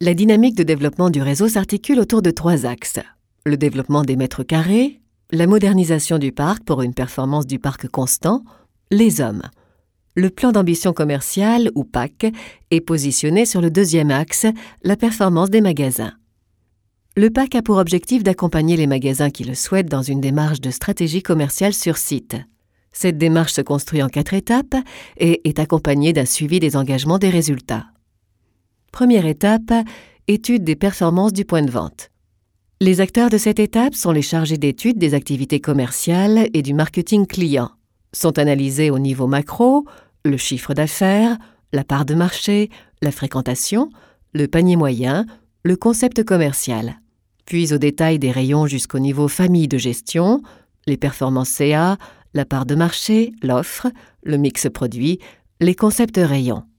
La dynamique de développement du réseau s'articule autour de 3 axes. Le développement des mètres carrés, la modernisation du parc pour une performance du parc constant, les hommes. Le plan d'ambition commerciale, ou PAC, est positionné sur le 2e axe, la performance des magasins. Le PAC a pour objectif d'accompagner les magasins qui le souhaitent dans une démarche de stratégie commerciale sur site. Cette démarche se construit en 4 étapes et est accompagnée d'un suivi des engagements des résultats. Première étape, étude des performances du point de vente. Les acteurs de cette étape sont les chargés d'études des activités commerciales et du marketing client. Sont analysés au niveau macro, le chiffre d'affaires, la part de marché, la fréquentation, le panier moyen, le concept commercial. Puis au détail des rayons jusqu'au niveau famille de gestion, les performances CA, la part de marché, l'offre, le mix produit, les concepts rayons.